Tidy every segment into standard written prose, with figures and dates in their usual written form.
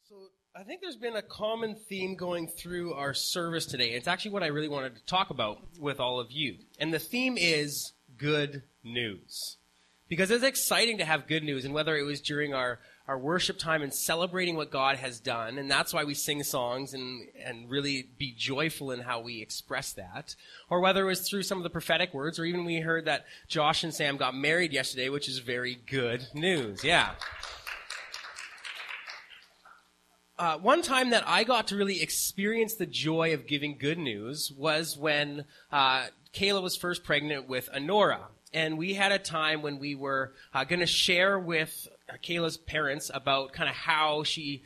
So I think there's been a common theme going through our service today. It's actually what I really wanted to talk about with all of you. And the theme is good news. Because it's exciting to have good news, and whether it was during our worship time and celebrating what God has done, and that's why we sing songs and really be joyful in how we express that, or whether it was through some of the prophetic words, or even we heard that Josh and Sam got married yesterday, which is very good news. Yeah. One time that I got to really experience the joy of giving good news was when Kayla was first pregnant with Honora. And we had a time when we were going to share with Kayla's parents about kind of how she,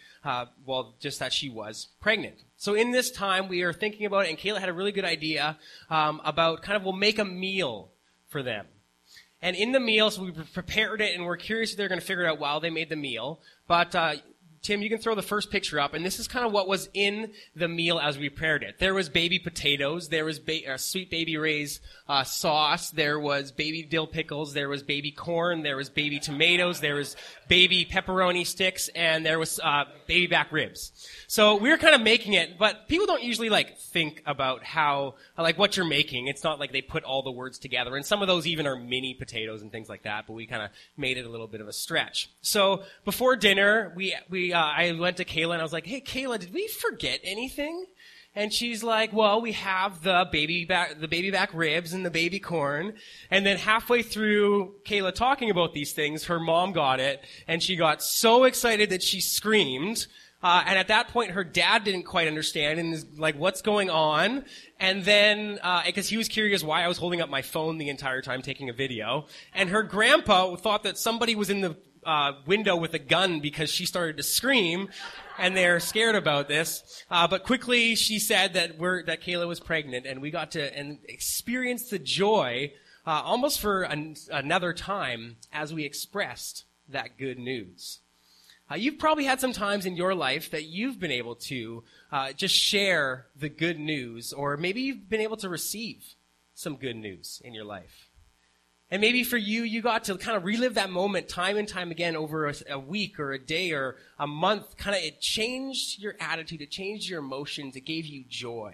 just that she was pregnant. So in this time, we are thinking about it, and Kayla had a really good idea about kind of we'll make a meal for them. And in the meal, so we prepared it, and we're curious if they're going to figure it out while they made the meal. But Tim, you can throw the first picture up, and this is kind of what was in the meal as we prepared it. There was baby potatoes, there was sweet baby Ray's sauce, there was baby dill pickles, there was baby corn, there was baby tomatoes, there was baby pepperoni sticks, and there was baby back ribs. So we were kind of making it, but people don't usually think about how, what you're making. It's not like they put all the words together, and some of those even are mini potatoes and things like that, but we kind of made it a little bit of a stretch. So before dinner, I went to Kayla and I was like, "Hey, Kayla, did we forget anything?" And she's like, "Well, we have the baby back ribs and the baby corn." And then halfway through Kayla talking about these things, her mom got it, and she got so excited that she screamed. And at that point, her dad didn't quite understand and is like, "What's going on?" And then, because he was curious why I was holding up my phone the entire time taking a video. And her grandpa thought that somebody was in the window with a gun because she started to scream, and they're scared about this. But quickly she said that Kayla was pregnant, and we got to experience the joy almost for another time as we expressed that good news. You've probably had some times in your life that you've been able to just share the good news, or maybe you've been able to receive some good news in your life. And maybe for you, you got to kind of relive that moment time and time again over a week or a day or a month. It changed your attitude, it changed your emotions, it gave you joy.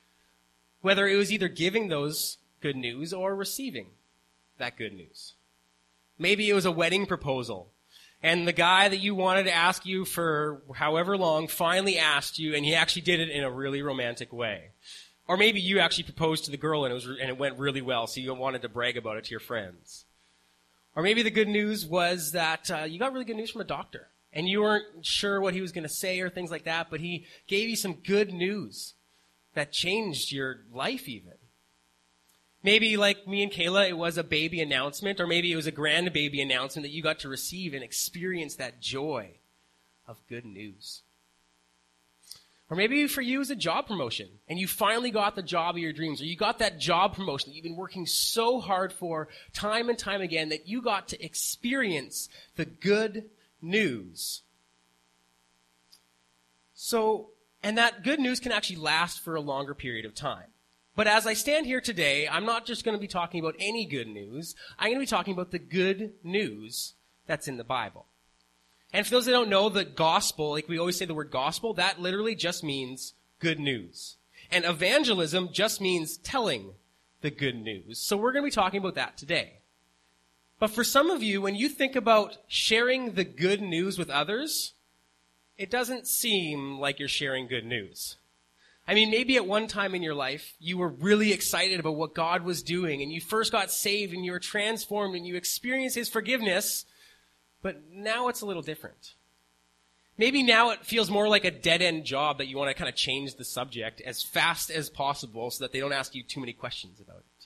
Whether it was either giving those good news or receiving that good news. Maybe it was a wedding proposal, and the guy that you wanted to ask you for however long finally asked you, and he actually did it in a really romantic way. Or maybe you actually proposed to the girl and it went really well, so you wanted to brag about it to your friends. Or maybe the good news was that you got really good news from a doctor, and you weren't sure what he was going to say or things like that, but he gave you some good news that changed your life even. Maybe like me and Kayla, it was a baby announcement, or maybe it was a grandbaby announcement that you got to receive and experience that joy of good news. Or maybe for you it was a job promotion, and you finally got the job of your dreams, or you got that job promotion that you've been working so hard for time and time again that you got to experience the good news. And that good news can actually last for a longer period of time. But as I stand here today, I'm not just going to be talking about any good news. I'm going to be talking about the good news that's in the Bible. And for those that don't know, the gospel, like we always say the word gospel, that literally just means good news. And evangelism just means telling the good news. So we're going to be talking about that today. But for some of you, when you think about sharing the good news with others, it doesn't seem like you're sharing good news. I mean, maybe at one time in your life, you were really excited about what God was doing, and you first got saved, and you were transformed, and you experienced His forgiveness. But now it's a little different. Maybe now it feels more like a dead-end job that you want to kind of change the subject as fast as possible so that they don't ask you too many questions about it.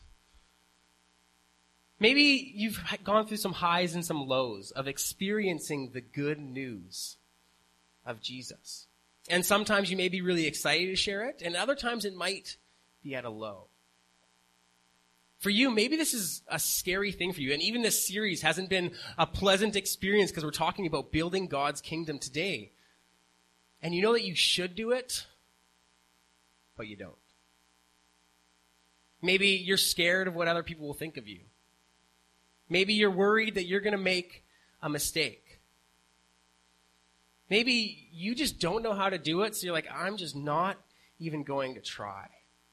Maybe you've gone through some highs and some lows of experiencing the good news of Jesus. And sometimes you may be really excited to share it, and other times it might be at a low. For you, maybe this is a scary thing for you, and even this series hasn't been a pleasant experience because we're talking about building God's kingdom today. And you know that you should do it, but you don't. Maybe you're scared of what other people will think of you. Maybe you're worried that you're going to make a mistake. Maybe you just don't know how to do it, so you're like, I'm just not even going to try.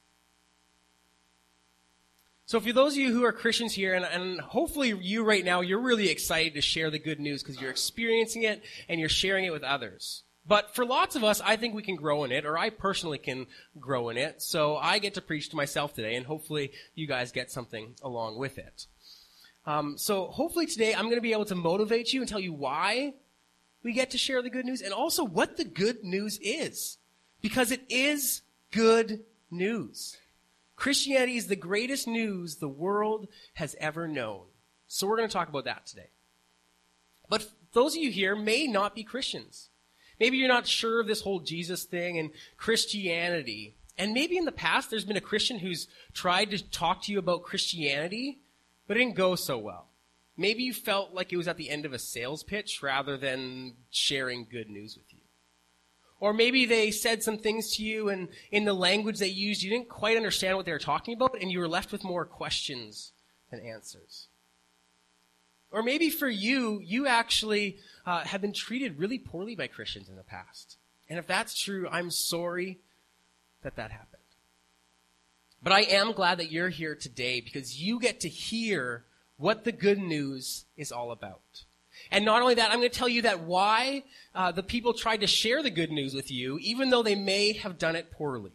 So for those of you who are Christians here, and hopefully you right now, you're really excited to share the good news because you're experiencing it and you're sharing it with others. But for lots of us, I think we can grow in it, or I personally can grow in it. So I get to preach to myself today, and hopefully you guys get something along with it. So hopefully today I'm going to be able to motivate you and tell you why we get to share the good news, and also what the good news is. Because it is good news. Christianity is the greatest news the world has ever known. So we're going to talk about that today. But those of you here may not be Christians. Maybe you're not sure of this whole Jesus thing and Christianity. And maybe in the past there's been a Christian who's tried to talk to you about Christianity, but it didn't go so well. Maybe you felt like it was at the end of a sales pitch rather than sharing good news with you. Or maybe they said some things to you, and in the language they used, you didn't quite understand what they were talking about, and you were left with more questions than answers. Or maybe for you, you actually have been treated really poorly by Christians in the past. And if that's true, I'm sorry that happened. But I am glad that you're here today because you get to hear what the good news is all about. And not only that, I'm going to tell you that why the people tried to share the good news with you, even though they may have done it poorly.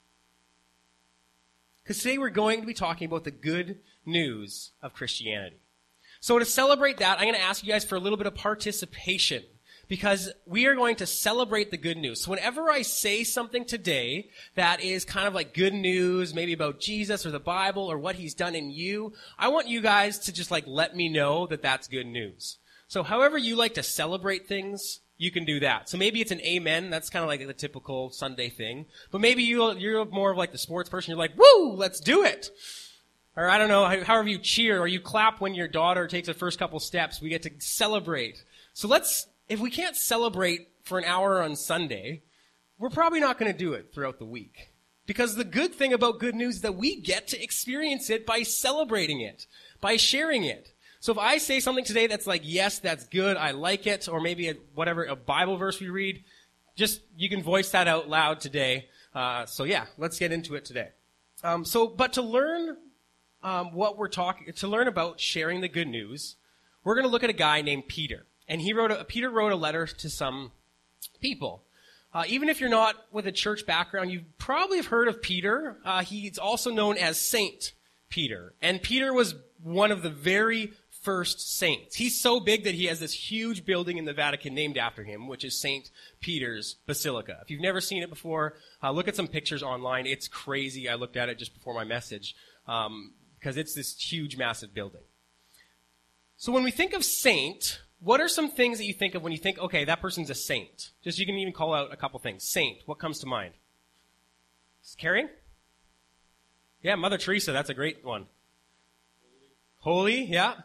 Because today we're going to be talking about the good news of Christianity. So to celebrate that, I'm going to ask you guys for a little bit of participation, because we are going to celebrate the good news. So whenever I say something today that is kind of like good news, maybe about Jesus or the Bible or what he's done in you, I want you guys to just like let me know that that's good news. So however you like to celebrate things, you can do that. So maybe it's an amen. That's kind of like the typical Sunday thing. But maybe you're more of like the sports person. You're like, woo, let's do it. Or I don't know, however you cheer or you clap when your daughter takes her first couple steps. We get to celebrate. So if we can't celebrate for an hour on Sunday, we're probably not going to do it throughout the week. Because the good thing about good news is that we get to experience it by celebrating it, by sharing it. So if I say something today that's like, yes, that's good, I like it, or maybe a Bible verse we read, just you can voice that out loud today. So yeah, let's get into it today. But to learn to learn about sharing the good news, we're going to look at a guy named Peter. And Peter wrote a letter to some people. Even if you're not with a church background, you probably have heard of Peter. He's also known as Saint Peter. And Peter was one of the very first saints. He's so big that he has this huge building in the Vatican named after him, which is St. Peter's Basilica. If you've never seen it before, look at some pictures online. It's crazy. I looked at it just before my message because it's this huge, massive building. So when we think of saint, what are some things that you think of when you think, okay, that person's a saint? Just you can even call out a couple things. Saint, what comes to mind? Caring? Yeah, Mother Teresa, that's a great one. Holy, yeah.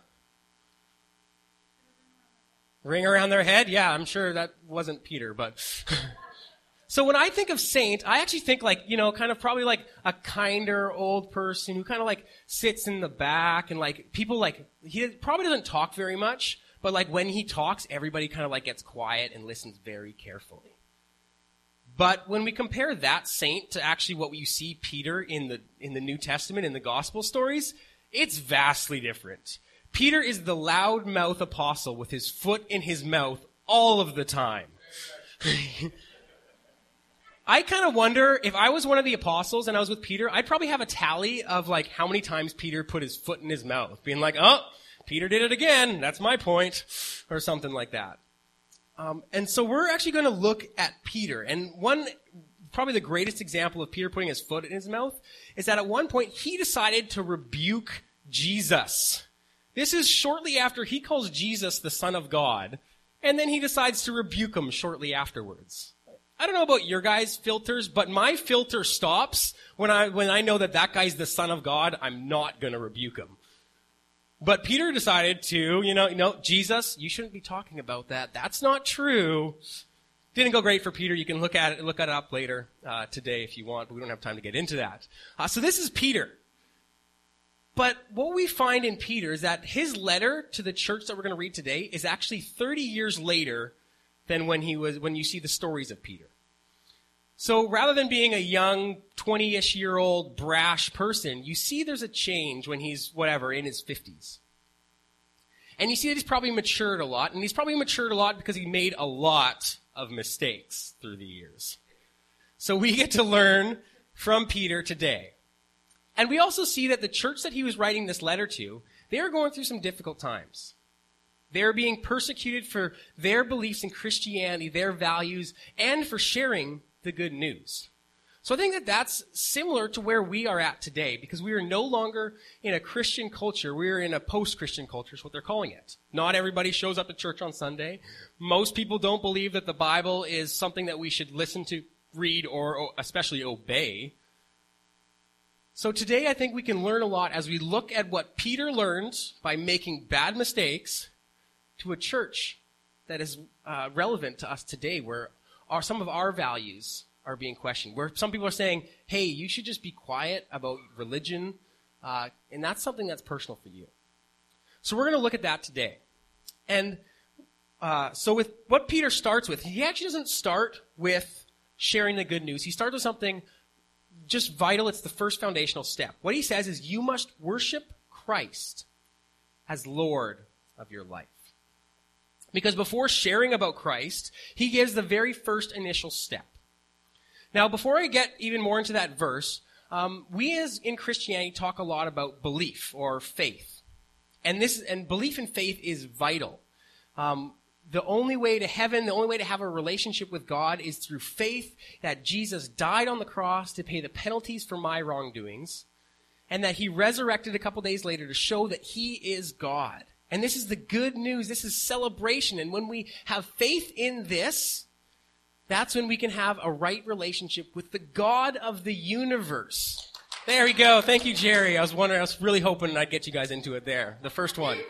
Ring around their head? Yeah, I'm sure that wasn't Peter, but... So when I think of saint, I actually think like, kind of probably like a kinder old person who kind of like sits in the back and like people like, he probably doesn't talk very much, but like when he talks, everybody kind of like gets quiet and listens very carefully. But when we compare that saint to actually what you see Peter in the New Testament, in the gospel stories, it's vastly different. Peter is the loudmouth apostle with his foot in his mouth all of the time. I kind of wonder, if I was one of the apostles and I was with Peter, I'd probably have a tally of like how many times Peter put his foot in his mouth, being like, oh, Peter did it again, that's my point, or something like that. And so we're actually going to look at Peter. And probably the greatest example of Peter putting his foot in his mouth is that at one point he decided to rebuke Jesus. This is shortly after he calls Jesus the Son of God, and then he decides to rebuke him shortly afterwards. I don't know about your guys' filters, but my filter stops when I know that guy's the Son of God. I'm not going to rebuke him. But Peter decided to, Jesus, you shouldn't be talking about that. That's not true. Didn't go great for Peter. You can look it up later today if you want, but we don't have time to get into that. So this is Peter. But what we find in Peter is that his letter to the church that we're going to read today is actually 30 years later than when you see the stories of Peter. So rather than being a young 20-ish-year-old brash person, you see there's a change when he's, in his 50s. And you see that he's probably matured a lot, and he's probably matured a lot because he made a lot of mistakes through the years. So we get to learn from Peter today. And we also see that the church that he was writing this letter to, they are going through some difficult times. They're being persecuted for their beliefs in Christianity, their values, and for sharing the good news. So I think that that's similar to where we are at today, because we are no longer in a Christian culture. We are in a post-Christian culture is what they're calling it. Not everybody shows up to church on Sunday. Most people don't believe that the Bible is something that we should listen to, read, or especially obey. So today I think we can learn a lot as we look at what Peter learned by making bad mistakes to a church that is relevant to us today, where some of our values are being questioned, where some people are saying, hey, you should just be quiet about religion, and that's something that's personal for you. So we're going to look at that today. And so with what Peter starts with, he actually doesn't start with sharing the good news. He starts with something just vital. It's the first foundational step. What he says is you must worship Christ as Lord of your life. Because before sharing about Christ, he gives the very first initial step. Now, before I get even more into that verse, we as in Christianity talk a lot about belief or faith. And belief and faith is vital. The only way to heaven, the only way to have a relationship with God is through faith that Jesus died on the cross to pay the penalties for my wrongdoings, and that he resurrected a couple days later to show that he is God. And this is the good news. This is celebration. And when we have faith in this, that's when we can have a right relationship with the God of the universe. There we go. Thank you, Jerry. I was really hoping I'd get you guys into it there. The first one.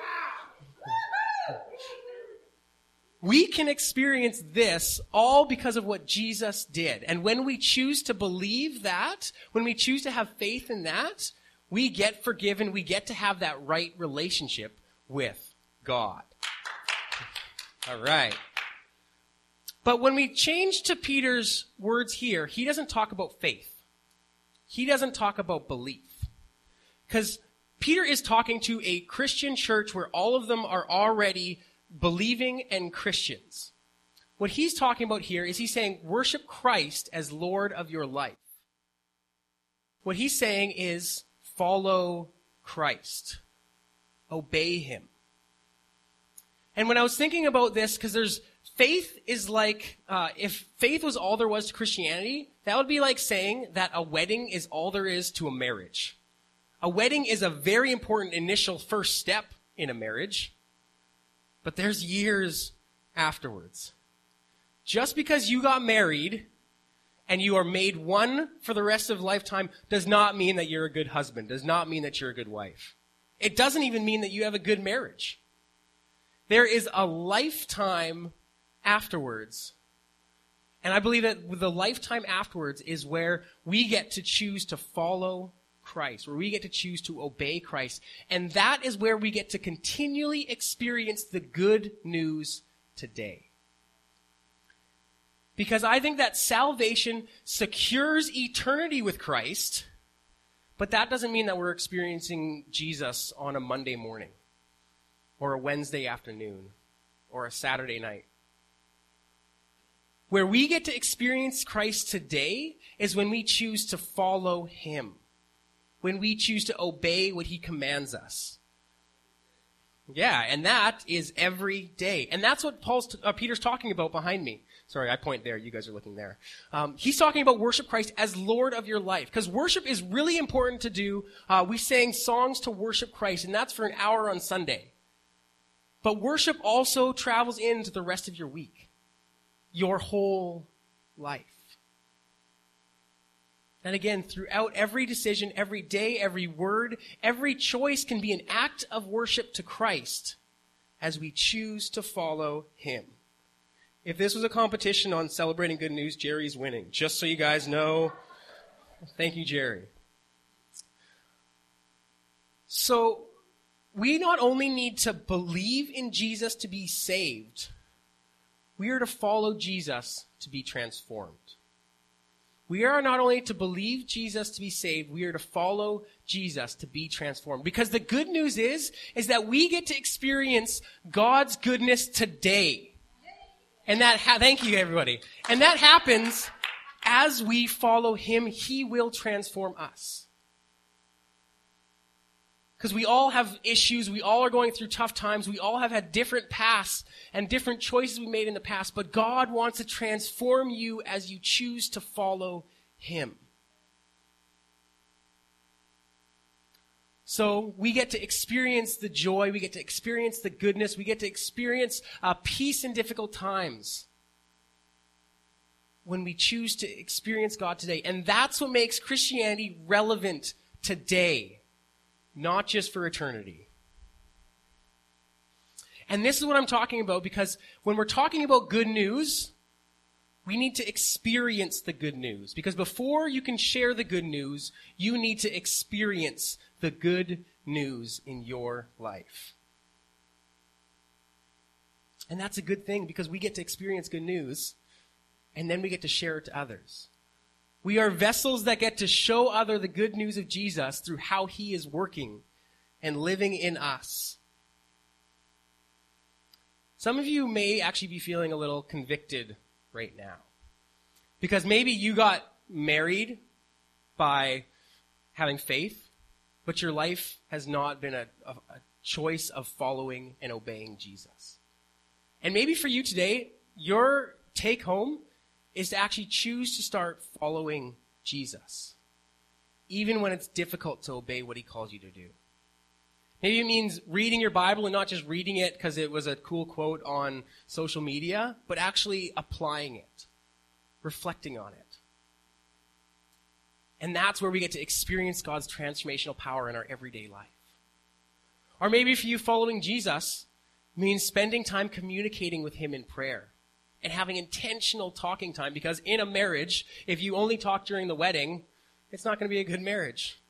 We can experience this all because of what Jesus did. And when we choose to believe that, when we choose to have faith in that, we get forgiven. We get to have that right relationship with God. All right. But when we change to Peter's words here, he doesn't talk about faith. He doesn't talk about belief. Because Peter is talking to a Christian church where all of them are already believing and Christians. What he's talking about here is he's saying, worship Christ as Lord of your life. What he's saying is, follow Christ. Obey him. And when I was thinking about this, because faith is like, if faith was all there was to Christianity, that would be like saying that a wedding is all there is to a marriage. A wedding is a very important initial first step in a marriage, but there's years afterwards. Just because you got married and you are made one for the rest of lifetime does not mean that you're a good husband, does not mean that you're a good wife. It doesn't even mean that you have a good marriage. There is a lifetime afterwards. And I believe that the lifetime afterwards is where we get to choose to follow Christ, where we get to choose to obey Christ. And that is where we get to continually experience the good news today. Because I think that salvation secures eternity with Christ, but that doesn't mean that we're experiencing Jesus on a Monday morning, or a Wednesday afternoon, or a Saturday night. Where we get to experience Christ today is when we choose to follow him, when we choose to obey what he commands us. Yeah, and that is every day. And that's what Peter's talking about behind me. Sorry, I point there. You guys are looking there. He's talking about worship Christ as Lord of your life. Because worship is really important to do. We sang songs to worship Christ, and that's for an hour on Sunday. But worship also travels into the rest of your week. Your whole life. And again, throughout every decision, every day, every word, every choice can be an act of worship to Christ as we choose to follow him. If this was a competition on celebrating good news, Jerry's winning. Just so you guys know. Thank you, Jerry. So, we not only need to believe in Jesus to be saved, We are to follow Jesus to be transformed. We are not only to believe Jesus to be saved, we are to follow Jesus to be transformed. Because the good news is that we get to experience God's goodness today. And thank you everybody. And that happens as we follow him. He will transform us. Because we all have issues, we all are going through tough times, we all have had different paths and different choices we made in the past, but God wants to transform you as you choose to follow him. So we get to experience the joy, we get to experience the goodness, we get to experience peace in difficult times when we choose to experience God today. And that's what makes Christianity relevant today. Not just for eternity. And this is what I'm talking about, because when we're talking about good news, we need to experience the good news. Because before you can share the good news, you need to experience the good news in your life. And that's a good thing, because we get to experience good news, and then we get to share it to others. We are vessels that get to show others the good news of Jesus through how he is working and living in us. Some of you may actually be feeling a little convicted right now. Because maybe you got married by having faith, but your life has not been a choice of following and obeying Jesus. And maybe for you today, your take home is to actually choose to start following Jesus, even when it's difficult to obey what he calls you to do. Maybe it means reading your Bible and not just reading it because it was a cool quote on social media, but actually applying it, reflecting on it. And that's where we get to experience God's transformational power in our everyday life. Or maybe for you, following Jesus means spending time communicating with him in prayer. And having intentional talking time, because in a marriage, if you only talk during the wedding, it's not going to be a good marriage.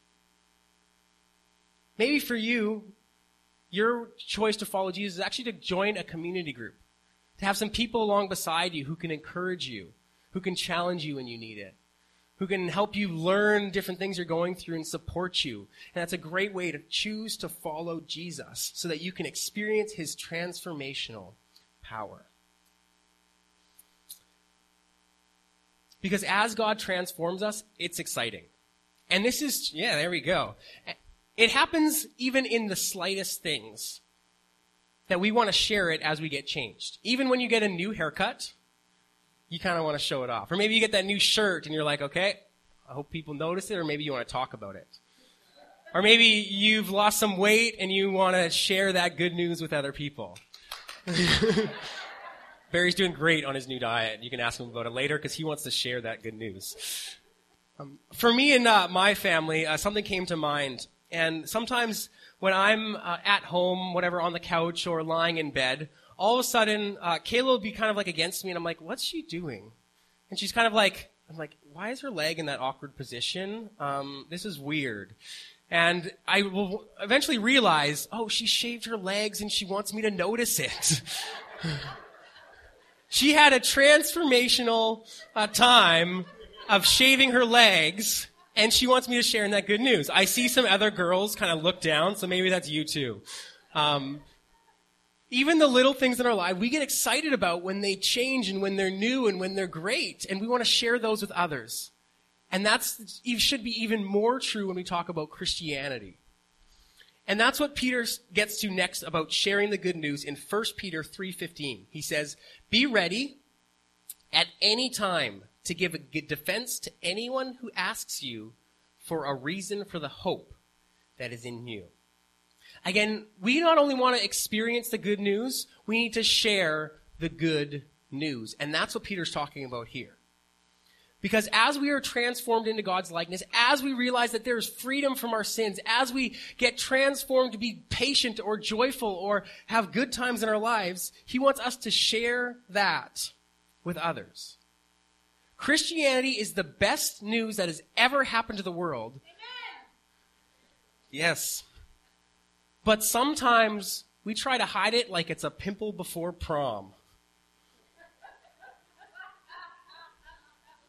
Maybe for you, your choice to follow Jesus is actually to join a community group. To have some people along beside you who can encourage you, who can challenge you when you need it, who can help you learn different things you're going through and support you. And that's a great way to choose to follow Jesus so that you can experience his transformational power. Because as God transforms us, it's exciting. And this is, there we go. It happens even in the slightest things that we want to share it as we get changed. Even when you get a new haircut, you kind of want to show it off. Or maybe you get that new shirt and you're like, okay, I hope people notice it, or maybe you want to talk about it. Or maybe you've lost some weight and you want to share that good news with other people. Barry's doing great on his new diet. You can ask him about it later because he wants to share that good news. For me and my family, something came to mind. And sometimes when I'm at home, whatever, on the couch or lying in bed, all of a sudden, Kayla will be kind of like against me, and I'm like, what's she doing? And she's kind of like, I'm like, why is her leg in that awkward position? This is weird. And I will eventually realize, oh, she shaved her legs and she wants me to notice it. She had a transformational time of shaving her legs, and she wants me to share in that good news. I see some other girls kind of look down, so maybe that's you too. Even the little things in our life, we get excited about when they change and when they're new and when they're great, and we want to share those with others. And it should be even more true when we talk about Christianity. And that's what Peter gets to next about sharing the good news in 1 Peter 3:15. He says, be ready at any time to give a defense to anyone who asks you for a reason for the hope that is in you. Again, we not only want to experience the good news, we need to share the good news. And that's what Peter's talking about here. Because as we are transformed into God's likeness, as we realize that there's freedom from our sins, as we get transformed to be patient or joyful or have good times in our lives, he wants us to share that with others. Christianity is the best news that has ever happened to the world. Amen. Yes. But sometimes we try to hide it like it's a pimple before prom.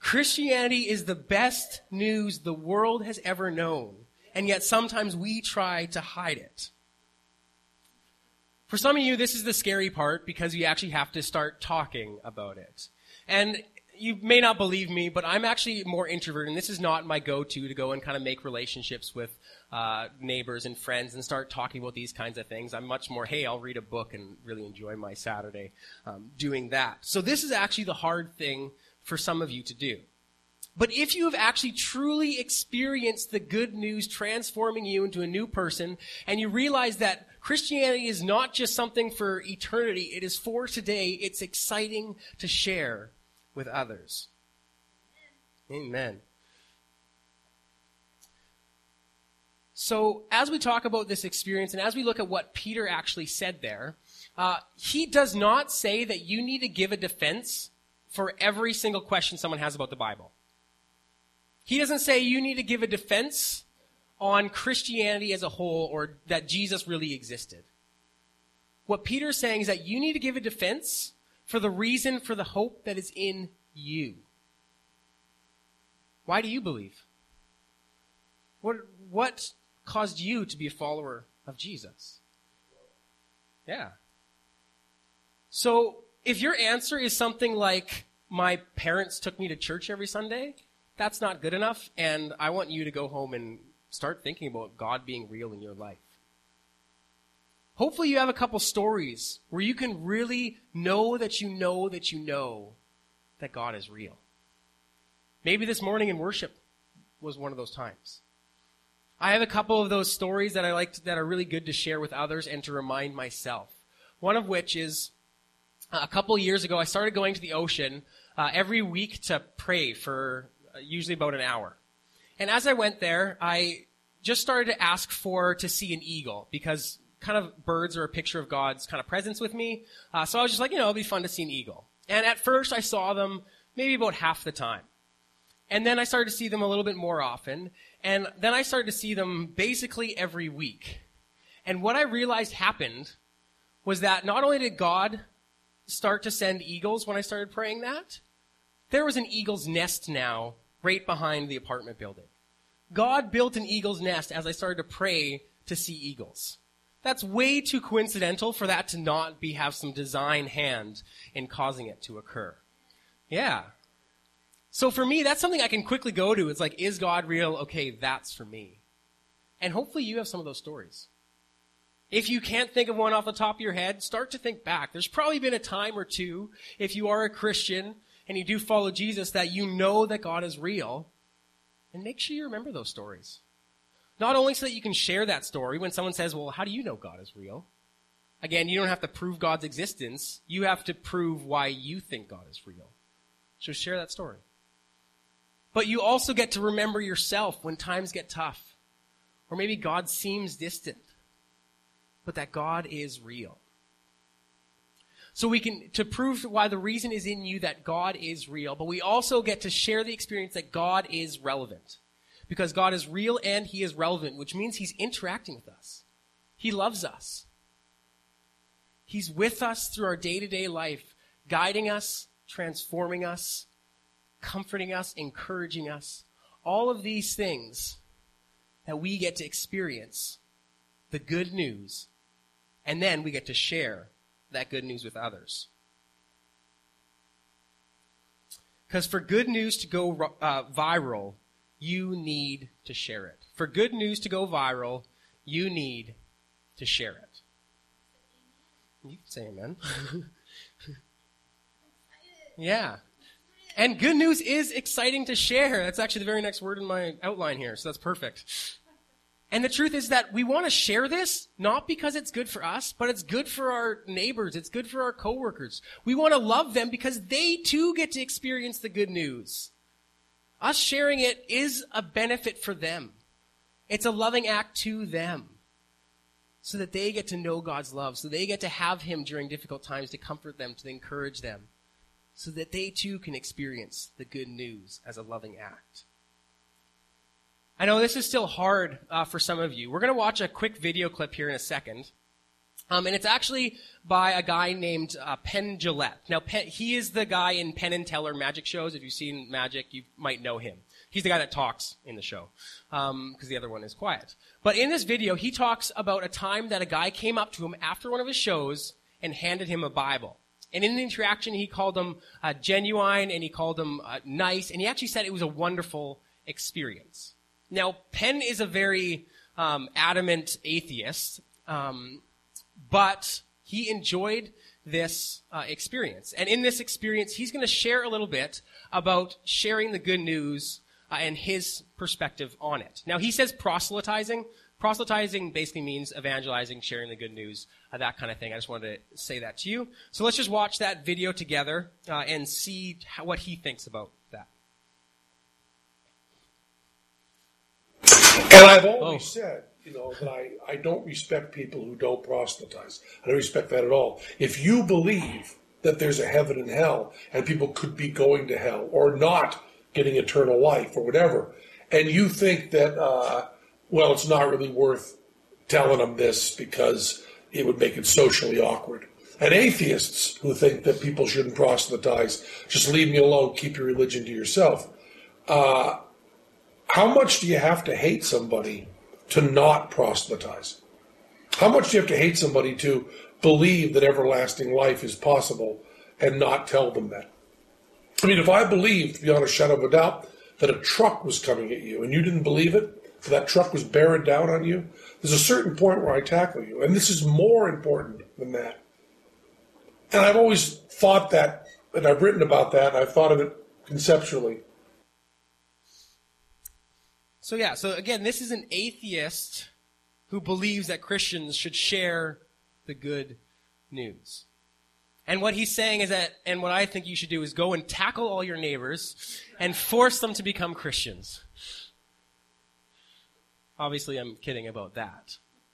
Christianity is the best news the world has ever known, and yet sometimes we try to hide it. For some of you, this is the scary part because you actually have to start talking about it. And you may not believe me, but I'm actually more introverted, and this is not my go-to to go and kind of make relationships with neighbors and friends and start talking about these kinds of things. I'm much more, hey, I'll read a book and really enjoy my Saturday doing that. So this is actually the hard thing for some of you to do. But if you have actually truly experienced the good news transforming you into a new person, and you realize that Christianity is not just something for eternity, it is for today, it's exciting to share with others. Amen. So as we talk about this experience and as we look at what Peter actually said there, he does not say that you need to give a defense for every single question someone has about the Bible. He doesn't say you need to give a defense on Christianity as a whole or that Jesus really existed. What Peter's saying is that you need to give a defense for the reason for the hope that is in you. Why do you believe? What caused you to be a follower of Jesus? Yeah. So if your answer is something like, my parents took me to church every Sunday, that's not good enough, and I want you to go home and start thinking about God being real in your life. Hopefully you have a couple stories where you can really know that you know that you know that God is real. Maybe this morning in worship was one of those times. I have a couple of those stories that I liked that are really good to share with others and to remind myself. One of which is a couple of years ago, I started going to the ocean every week to pray for usually about an hour. And as I went there, I just started to ask to see an eagle because kind of birds are a picture of God's kind of presence with me. So I was just like, it'll be fun to see an eagle. And at first I saw them maybe about half the time. And then I started to see them a little bit more often. And then I started to see them basically every week. And what I realized happened was that not only did God start to send eagles when I started praying that, there was an eagle's nest now right behind the apartment building. God built an eagle's nest as I started to pray to see eagles. That's way too coincidental for that to not have some design hand in causing it to occur. Yeah. So for me, that's something I can quickly go to. It's like, is God real? Okay, that's for me. And hopefully you have some of those stories. If you can't think of one off the top of your head, start to think back. There's probably been a time or two, if you are a Christian and you do follow Jesus, that you know that God is real. And make sure you remember those stories. Not only so that you can share that story when someone says, well, how do you know God is real? Again, you don't have to prove God's existence. You have to prove why you think God is real. So share that story. But you also get to remember yourself when times get tough. Or maybe God seems distant. But that God is real. So we can, to prove why the reason is in you that God is real, but we also get to share the experience that God is relevant. Because God is real and He is relevant, which means He's interacting with us. He loves us. He's with us through our day-to-day life, guiding us, transforming us, comforting us, encouraging us. All of these things that we get to experience, the good news, and then we get to share that good news with others. Because for good news to go viral, you need to share it. For good news to go viral, you need to share it. You can say amen. Yeah. And good news is exciting to share. That's actually the very next word in my outline here, so that's perfect. And the truth is that we want to share this, not because it's good for us, but it's good for our neighbors. It's good for our coworkers. We want to love them because they too get to experience the good news. Us sharing it is a benefit for them. It's a loving act to them so that they get to know God's love, so they get to have Him during difficult times to comfort them, to encourage them, so that they too can experience the good news as a loving act. I know this is still hard for some of you. We're going to watch a quick video clip here in a second. And it's actually by a guy named Penn Jillette. Now, he is the guy in Penn and Teller magic shows. If you've seen magic, you might know him. He's the guy that talks in the show, because the other one is quiet. But in this video, he talks about a time that a guy came up to him after one of his shows and handed him a Bible. And in the interaction, he called him genuine, and he called him nice, and he actually said it was a wonderful experience. Now, Penn is a very adamant atheist, but he enjoyed this experience. And in this experience, he's going to share a little bit about sharing the good news and his perspective on it. Now, he says proselytizing. Proselytizing basically means evangelizing, sharing the good news, that kind of thing. I just wanted to say that to you. So let's just watch that video together and see what he thinks about that. And I've always said, that I don't respect people who don't proselytize. I don't respect that at all. If you believe that there's a heaven and hell, and people could be going to hell, or not getting eternal life, or whatever, and you think that, it's not really worth telling them this because it would make it socially awkward. And atheists who think that people shouldn't proselytize, just leave me alone, keep your religion to yourself. How much do you have to hate somebody to not proselytize? How much do you have to hate somebody to believe that everlasting life is possible and not tell them that? I mean, if I believed, beyond a shadow of a doubt, that a truck was coming at you and you didn't believe it, so that truck was bearing down on you, there's a certain point where I tackle you. And this is more important than that. And I've always thought that, and I've written about that, and I've thought of it conceptually. So again, this is an atheist who believes that Christians should share the good news. And what he's saying is that, and what I think you should do is go and tackle all your neighbors and force them to become Christians. Obviously, I'm kidding about that.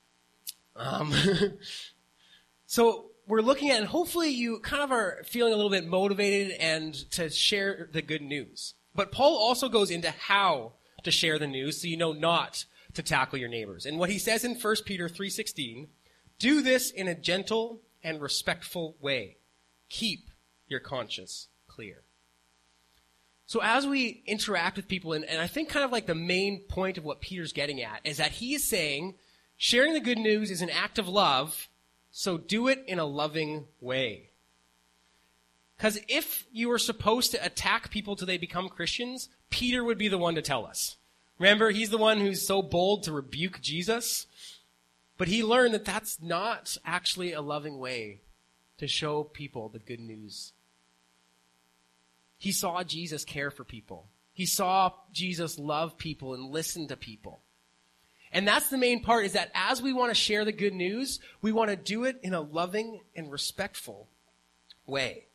So we're looking at, and hopefully you kind of are feeling a little bit motivated and to share the good news. But Paul also goes into how to share the news so you know not to tackle your neighbors. And what he says in 1 Peter 3:16, do this in a gentle and respectful way. Keep your conscience clear. So as we interact with people, and I think kind of like the main point of what Peter's getting at is that he is saying sharing the good news is an act of love, so do it in a loving way. Because if you were supposed to attack people till they become Christians, Peter would be the one to tell us. Remember, he's the one who's so bold to rebuke Jesus. But he learned that that's not actually a loving way to show people the good news. He saw Jesus care for people. He saw Jesus love people and listen to people. And that's the main part, is that as we want to share the good news, we want to do it in a loving and respectful way.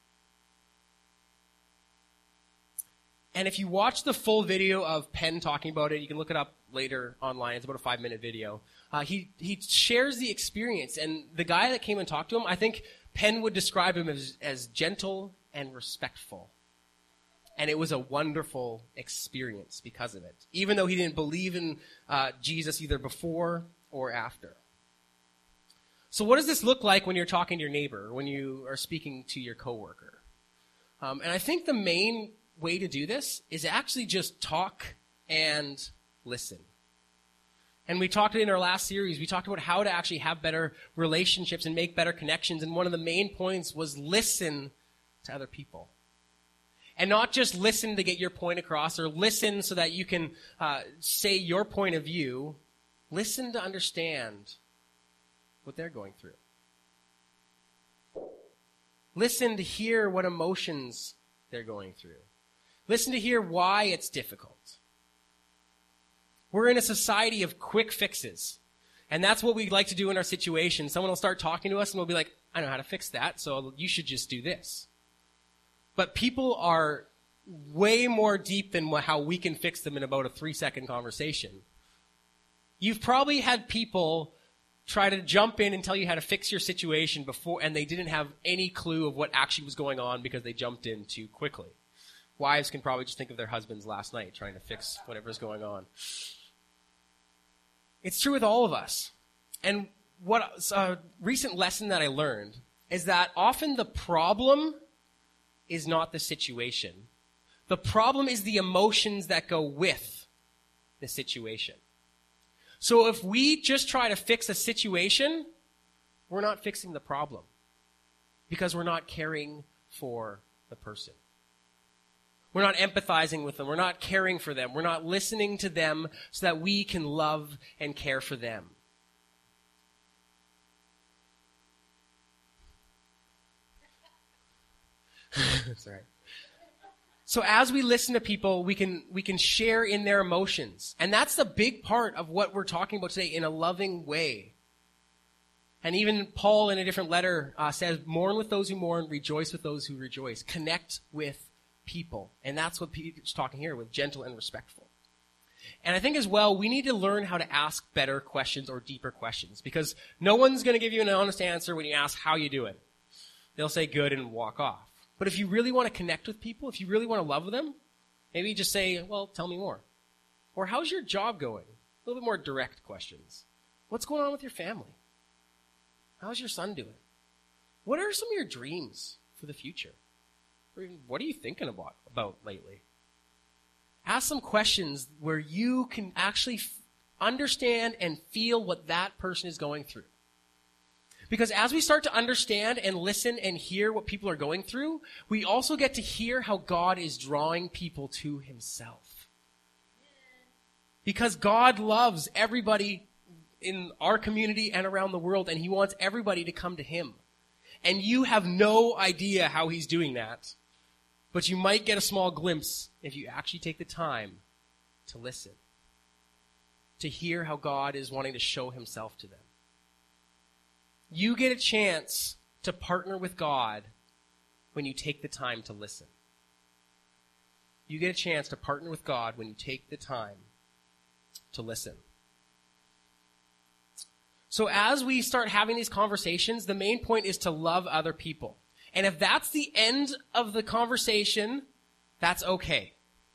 And if you watch the full video of Penn talking about it, you can look it up later online. It's about a 5-minute video. He shares the experience. And the guy that came and talked to him, I think Penn would describe him as gentle and respectful. And it was a wonderful experience because of it, even though he didn't believe in Jesus either before or after. So what does this look like when you're talking to your neighbor, when you are speaking to your coworker? And I think the main way to do this is actually just talk and listen. And we talked in our last series, we talked about how to actually have better relationships and make better connections. And one of the main points was listen to other people. And not just listen to get your point across or listen so that you can say your point of view. Listen to understand what they're going through. Listen to hear what emotions they're going through. Listen to hear why it's difficult. We're in a society of quick fixes. And that's what we like to do in our situation. Someone will start talking to us and we'll be like, I know how to fix that, so you should just do this. But people are way more deep than how we can fix them in about a 3-second conversation. You've probably had people try to jump in and tell you how to fix your situation before, and they didn't have any clue of what actually was going on because they jumped in too quickly. Wives can probably just think of their husbands last night trying to fix whatever's going on. It's true with all of us. And a recent lesson that I learned is that often the problem is not the situation. The problem is the emotions that go with the situation. So if we just try to fix a situation, we're not fixing the problem because we're not caring for the person. We're not empathizing with them. We're not caring for them. We're not listening to them so that we can love and care for them. That's all right. So as we listen to people, we can share in their emotions. And that's the big part of what we're talking about today, in a loving way. And even Paul in a different letter says, mourn with those who mourn, rejoice with those who rejoice. Connect with people. And that's what Peter's talking here with, gentle and respectful. And I think as well, we need to learn how to ask better questions or deeper questions, because no one's going to give you an honest answer when you ask how you doing. They'll say good and walk off. But if you really want to connect with people, if you really want to love them, maybe just say, well, tell me more. Or how's your job going? A little bit more direct questions. What's going on with your family? How's your son doing? What are some of your dreams for the future? Or even, what are you thinking about lately? Ask some questions where you can actually understand and feel what that person is going through. Because as we start to understand and listen and hear what people are going through, we also get to hear how God is drawing people to himself. Because God loves everybody in our community and around the world, and he wants everybody to come to him. And you have no idea how he's doing that, but you might get a small glimpse if you actually take the time to listen, to hear how God is wanting to show himself to them. You get a chance to partner with God when you take the time to listen. You get a chance to partner with God when you take the time to listen. So as we start having these conversations, the main point is to love other people. And if that's the end of the conversation, that's okay.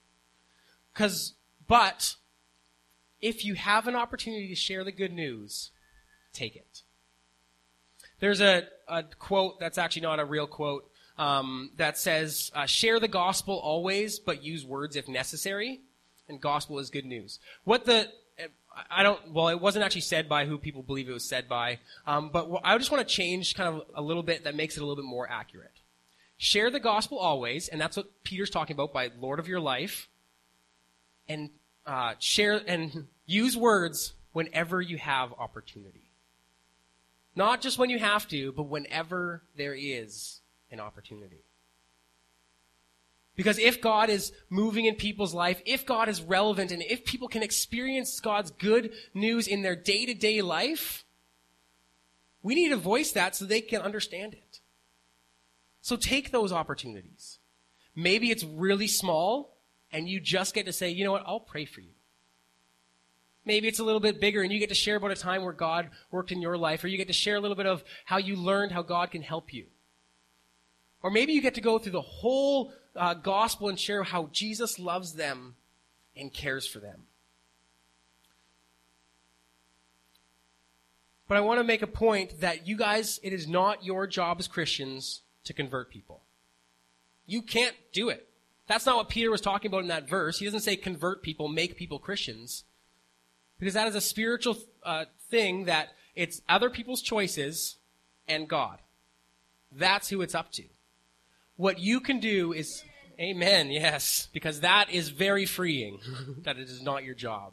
But if you have an opportunity to share the good news, take it. There's a quote that's actually not a real quote that says, share the gospel always, but use words if necessary. And gospel is good news. It wasn't actually said by who people believe it was said by. But I just want to change kind of a little bit that makes it a little bit more accurate. Share the gospel always, and that's what Peter's talking about by Lord of your life. And share and use words whenever you have opportunity. Not just when you have to, but whenever there is an opportunity. Because if God is moving in people's life, if God is relevant, and if people can experience God's good news in their day-to-day life, we need to voice that so they can understand it. So take those opportunities. Maybe it's really small, and you just get to say, you know what, I'll pray for you. Maybe it's a little bit bigger and you get to share about a time where God worked in your life, or you get to share a little bit of how you learned how God can help you. Or maybe you get to go through the whole gospel and share how Jesus loves them and cares for them. But I want to make a point that you guys, it is not your job as Christians to convert people. You can't do it. That's not what Peter was talking about in that verse. He doesn't say convert people, make people Christians. Because that is a spiritual thing that it's other people's choices and God. That's who it's up to. What you can do is, amen, yes, because that is very freeing, that it is not your job.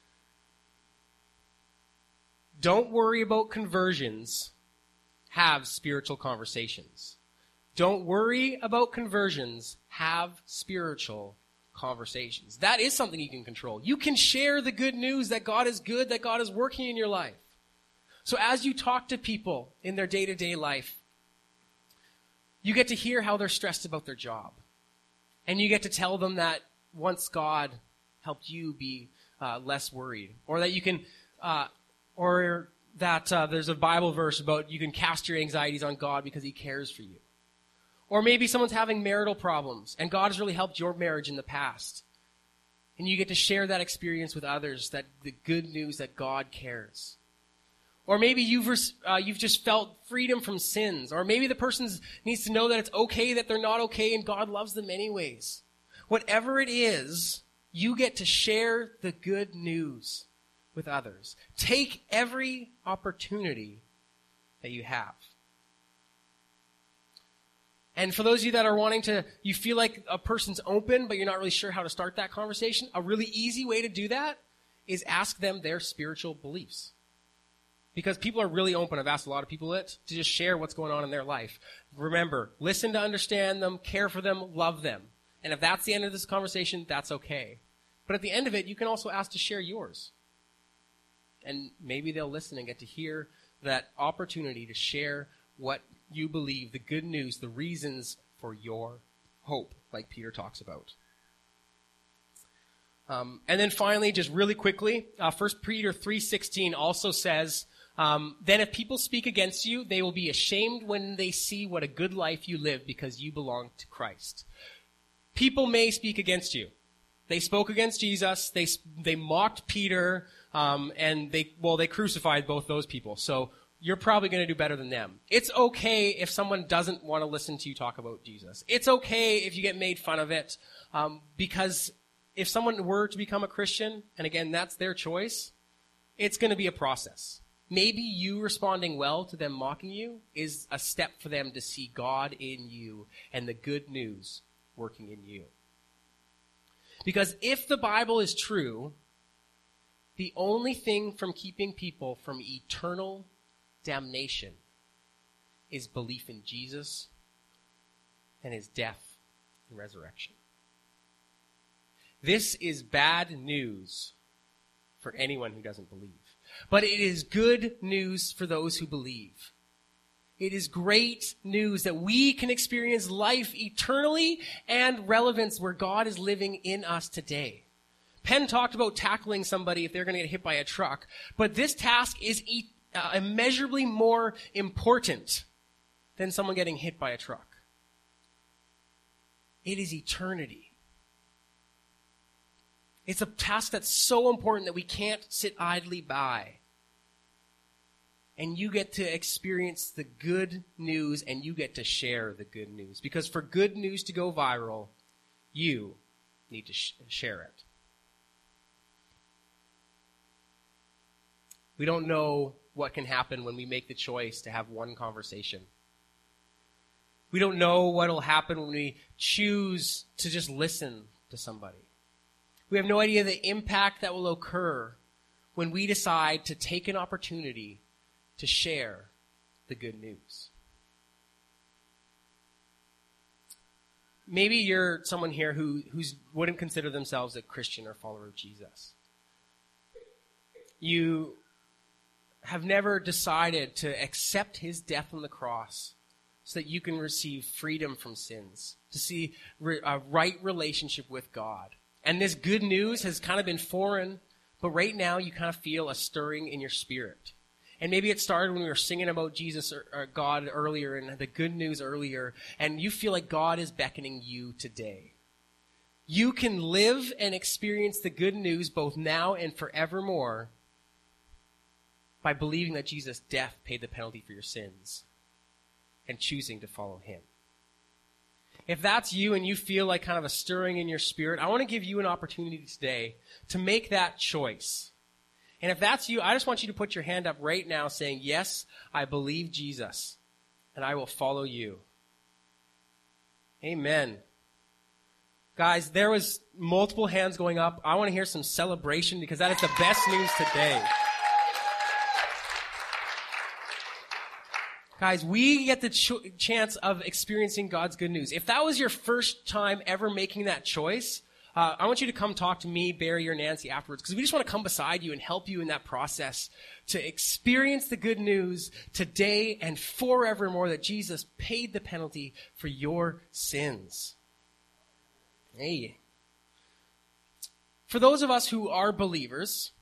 Don't worry about conversions. Have spiritual conversations. Don't worry about conversions. Have spiritual conversations. That is something you can control. You can share the good news that God is good, that God is working in your life. So as you talk to people in their day-to-day life, you get to hear how they're stressed about their job. And you get to tell them that once God helped you be less worried. Or that you can, there's a Bible verse about you can cast your anxieties on God because he cares for you. Or maybe someone's having marital problems and God has really helped your marriage in the past. And you get to share that experience with others, that the good news that God cares. Or maybe you've just felt freedom from sins. Or maybe the person needs to know that it's okay that they're not okay and God loves them anyways. Whatever it is, you get to share the good news with others. Take every opportunity that you have. And for those of you that are you feel like a person's open, but you're not really sure how to start that conversation, a really easy way to do that is ask them their spiritual beliefs. Because people are really open. I've asked a lot of people to just share what's going on in their life. Remember, listen to understand them, care for them, love them. And if that's the end of this conversation, that's okay. But at the end of it, you can also ask to share yours. And maybe they'll listen and get to hear that opportunity to share what you believe, the good news, the reasons for your hope, like Peter talks about. And then finally, just really quickly, 1 Peter 3:16 also says, then if people speak against you, they will be ashamed when they see what a good life you live because you belong to Christ. People may speak against you. They spoke against Jesus. They mocked Peter, and they crucified both those people. So you're probably going to do better than them. It's okay if someone doesn't want to listen to you talk about Jesus. It's okay if you get made fun of it, because if someone were to become a Christian, and again, that's their choice, it's going to be a process. Maybe you responding well to them mocking you is a step for them to see God in you and the good news working in you. Because if the Bible is true, the only thing from keeping people from eternal damnation is belief in Jesus and his death and resurrection. This is bad news for anyone who doesn't believe. But it is good news for those who believe. It is great news that we can experience life eternally and relevance where God is living in us today. Penn talked about tackling somebody if they're going to get hit by a truck, but this task is immeasurably more important than someone getting hit by a truck. It is eternity. It's a task that's so important that we can't sit idly by. And you get to experience the good news, and you get to share the good news. Because for good news to go viral, you need to share it. We don't know what can happen when we make the choice to have one conversation. We don't know what will happen when we choose to just listen to somebody. We have no idea the impact that will occur when we decide to take an opportunity to share the good news. Maybe you're someone here who wouldn't consider themselves a Christian or follower of Jesus. You have never decided to accept his death on the cross so that you can receive freedom from sins, to see a right relationship with God. And this good news has kind of been foreign, but right now you kind of feel a stirring in your spirit. And maybe it started when we were singing about Jesus or God earlier and the good news earlier, and you feel like God is beckoning you today. You can live and experience the good news both now and forevermore by believing that Jesus' death paid the penalty for your sins and choosing to follow him. If that's you and you feel like kind of a stirring in your spirit, I want to give you an opportunity today to make that choice. And if that's you, I just want you to put your hand up right now saying, yes, I believe Jesus, and I will follow you. Amen. Guys, there was multiple hands going up. I want to hear some celebration because that is the best news today. Guys, we get the chance of experiencing God's good news. If that was your first time ever making that choice, I want you to come talk to me, Barry, or Nancy afterwards, because we just want to come beside you and help you in that process to experience the good news today and forevermore that Jesus paid the penalty for your sins. Hey. For those of us who are believers,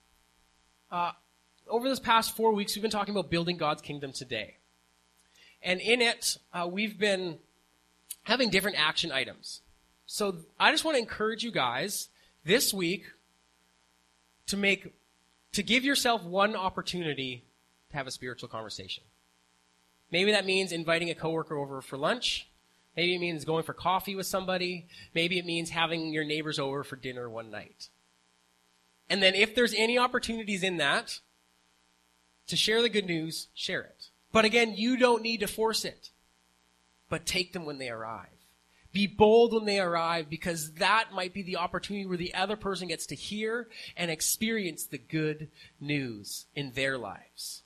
over this past 4 weeks, we've been talking about building God's kingdom today. And in it, we've been having different action items. So I just want to encourage you guys this week to give yourself one opportunity to have a spiritual conversation. Maybe that means inviting a coworker over for lunch. Maybe it means going for coffee with somebody. Maybe it means having your neighbors over for dinner one night. And then if there's any opportunities in that to share the good news, share it. But again, you don't need to force it. But take them when they arrive. Be bold when they arrive, because that might be the opportunity where the other person gets to hear and experience the good news in their lives.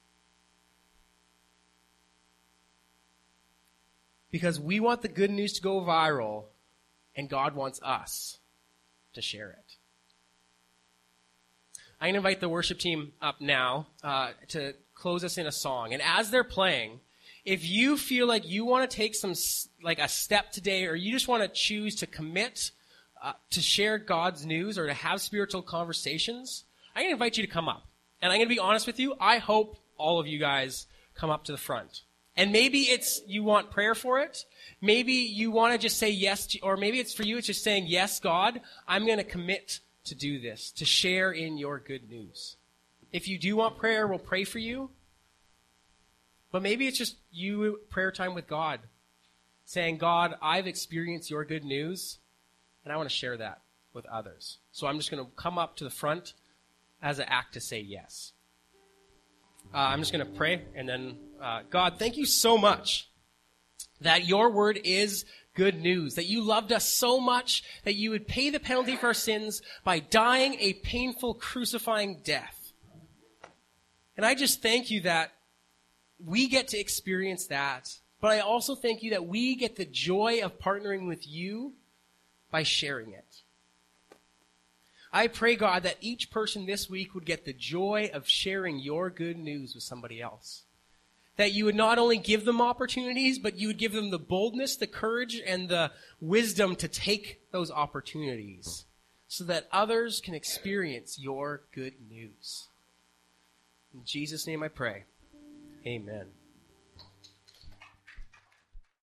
Because we want the good news to go viral, and God wants us to share it. I'm going to invite the worship team up now to close us in a song. And as they're playing, if you feel like you want to take a step today, or you just want to choose to commit to share God's news or to have spiritual conversations, I'm going to invite you to come up. And I'm going to be honest with you, I hope all of you guys come up to the front. And maybe it's you want prayer for it. Maybe you want to just say yes, or maybe it's for you, it's just saying, yes, God, I'm going to commit to do this, to share in your good news. If you do want prayer, we'll pray for you. But maybe it's just you, prayer time with God, saying, God, I've experienced your good news, and I want to share that with others. So I'm just going to come up to the front as an act to say yes. I'm just going to pray, and then, God, thank you so much that your word is good news, that you loved us so much that you would pay the penalty for our sins by dying a painful, crucifying death. And I just thank you that we get to experience that, but I also thank you that we get the joy of partnering with you by sharing it. I pray, God, that each person this week would get the joy of sharing your good news with somebody else. That you would not only give them opportunities, but you would give them the boldness, the courage, and the wisdom to take those opportunities so that others can experience your good news. In Jesus' name I pray. Amen.